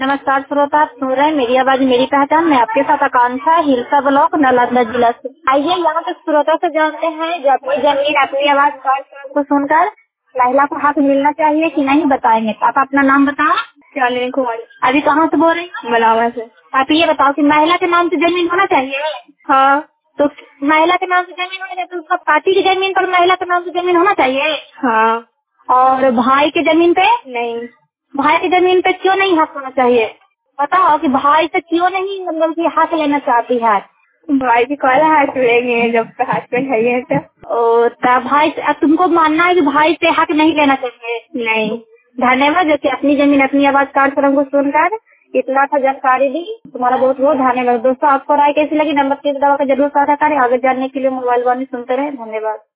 नमस्कार श्रोता, आप सुन रहे हैं मेरी आवाज मेरी पहचान। मैं आपके साथ आकांक्षा, हिलसा ब्लॉक, नालंदा जिला से। आइए यहाँ के श्रोता से जानते हैं जो अपनी जमीन अपनी आवाज को सुनकर महिला को हक मिलना चाहिए कि नहीं, बताएंगे। आप अपना नाम बताओ। शालिनी कुमारी। अभी कहाँ से बोल रही हैं? मलावा से। आप ये बताओ कि महिला के नाम से जमीन होना चाहिए? हाँ। तो महिला के नाम से जमीन होना चाहिए तो उसका पार्टी की जमीन पर महिला के नाम से जमीन होना चाहिए। हाँ। और भाई के जमीन पे नहीं। भाई की जमीन पे क्यों नहीं हक होना चाहिए? बताओ कि भाई से क्यों नहीं मतलब कि हक लेना चाहती है? भाई की कॉल हाथ लेंगे जब हस्बैंड है तो। भाई अब तुमको मानना है कि भाई से हक नहीं लेना चाहिए? नहीं। धन्यवाद जो कि अपनी जमीन अपनी आवाज कार्यक्रम को सुनकर इतना अच्छा जानकारी दी। तुम्हारा बहुत बहुत धन्यवाद। दोस्तों, आपको राय कैसी लगी? नंबर 3 दबा कर जरूर साझा करें। आगे जानने के लिए मोबाइल वाणी सुनते रहे। धन्यवाद।